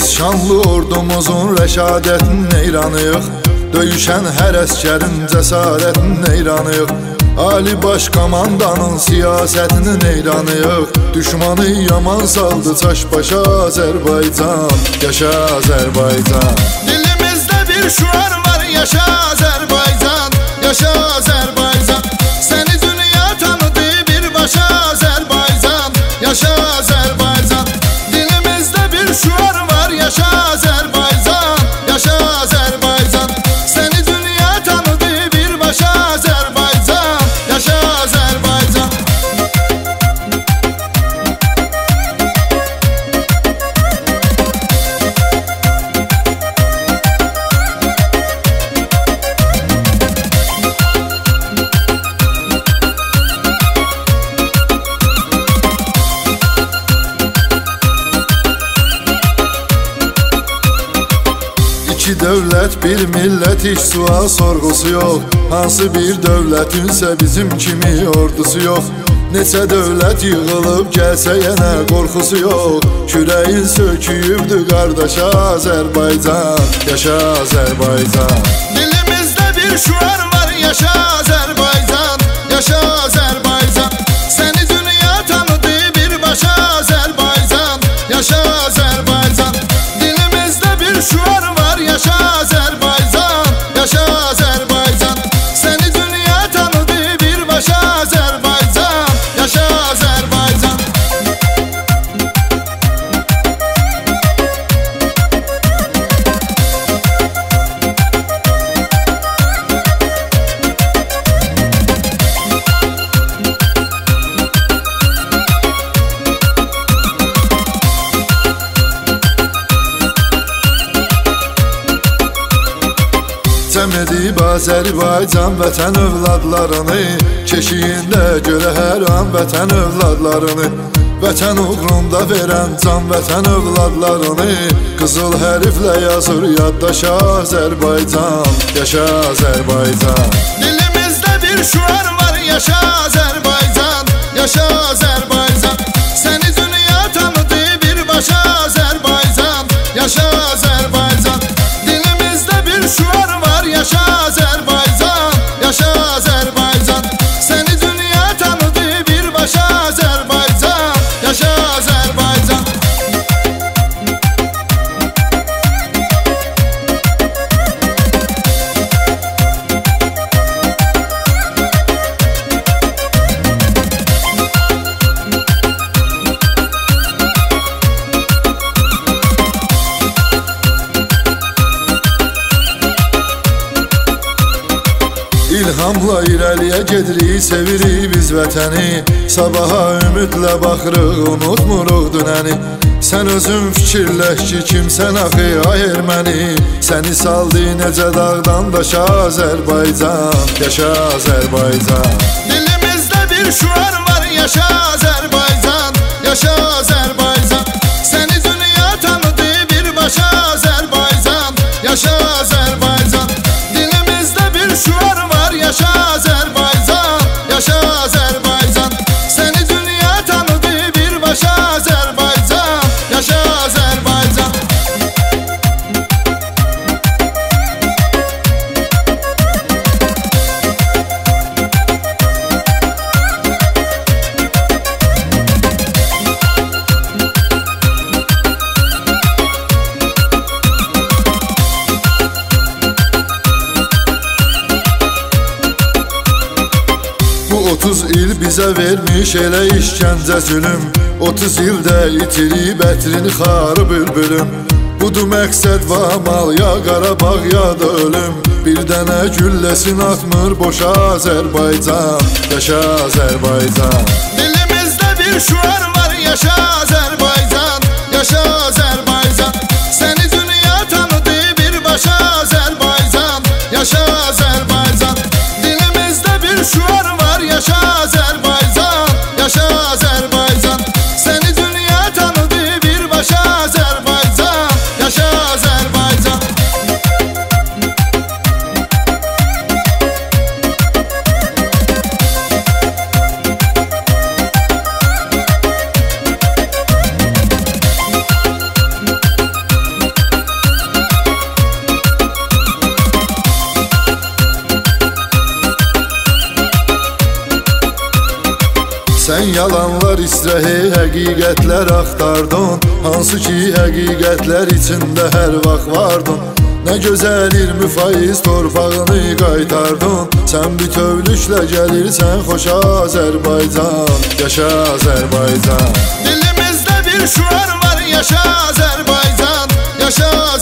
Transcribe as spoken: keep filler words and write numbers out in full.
Biz şanlı ordumuzun rəşadətin eyranıyıq. Döyüşən hər əskərin cəsarətin eyranıyıq. Ali baş komandanın siyasətinin eyranıyıq. Düşmanı yaman saldı çaş başa Azərbaycan. Yaşa Azərbaycan. Dilimizdə bir şuar var, yaşa Azərbaycan. Yaşa Azərbaycan. Səni dünya tanıdı birbaşa Azərbaycan. Yaşa Azərbaycan. Dilimizdə bir şuar var, yaşa Azərbaycan. Yaşa Azərbaycan. Səni dünya tanıdı birbaşa Azərbaycan. Yaşa Azərbaycan. İki dövlət, bir millət, heç sual sorğusu yox. Hansı bir dövlətinsə bizim kimi ordusu yox. Neçə dövlət yığılıb gəlsə yenə qorxusu yox. Kürəyin söküyübdür qardaşa Azərbaycan. Yaşa Azərbaycan. Dilimizdə bir şuar var, yaşa Azərbaycan. Yaşa Azərbaycan. Səni dünya tanıdı birbaşa Azərbaycan. Yaşa Azərbaycan. Dilimizdə bir şuar var, yaşa Azərbaycan. Yaşa Azərbaycan. Səni dünya tanıdı birbaşa Azərbaycan. Yaşa Azərbaycan. Cəm edib Azərbaycan vətən övladlarını, keşiyində görə hər an vətən övladlarını. Vətən uğrunda verən can vətən övladlarını, qızıl hərflə yazır yaddaşa Azərbaycan. Yaşa Azərbaycan. Dilimizdə bir şuar var, yaşa Azərbaycan. Yaşa Azərbaycan. Səni dünya tanıdı birbaşa Azərbaycan. Yaşa Azərbaycan. Dilimizdə bir şuar var, yaşa Azərbaycan. Yaşa Azərbaycan. Səni dünya tanıdı birbaşa Azərbaycan. Yaşa Azərbaycan. İlhamla irəliyə gedirik, sevirik biz vətəni. Sabaha ümidlə baxırıq, unutmuruq dünəni. Sən özün fikirləş ki, kimsən axı ay erməni. Səni saldı necə dağdan daşa Azərbaycan. Yaşa Azərbaycan. Dilimizdə bir şuar var, yaşa Azərbaycan. Yaşa Azərbaycan. Səni dünya tanıdı birbaşa Azərbaycan. Yaşa Azərbaycan. Dilimizdə bir şuar var, yaşa Azərbaycan. Yaşa Azərbaycan. Səni dünya tanıdı birbaşa Azərbaycan. Yaşa Azərbaycan. otuz il bizə vermiş elə işgəncə zülüm. otuz ildə itirib ətrini xarı bülbülüm. Budur məqsəd və amal, ya Qarabağ ya da ölüm. Bir dənə gülləsin atmır boşa Azərbaycan. Yaşa Azərbaycan. Dilimizdə bir şuar var, yaşa Azərbaycan. Yaşa Azərbaycan. Səni dünya tanıdı birbaşa Azərbaycan. Yaşa Azərbaycan. Dilimizdə bir şuar var, yaşa Azərbaycan. Yaşa Azərbaycan. Səni dünya tanıdı birbaşa Azərbaycan. Yaşa Azərbaycan. yalanlar istəhi, həqiqətlər axtardın. Hansı ki həqiqətlər içində hər vaxt vardın. Nə gözəl iyirmi faiz torpağını qaytardın. Sən bütövlüklə gəlirsən xoş Azərbaycan. Yaşa Azərbaycan. Dilimizdə bir şüar var, yaşa Azərbaycan. Yaşa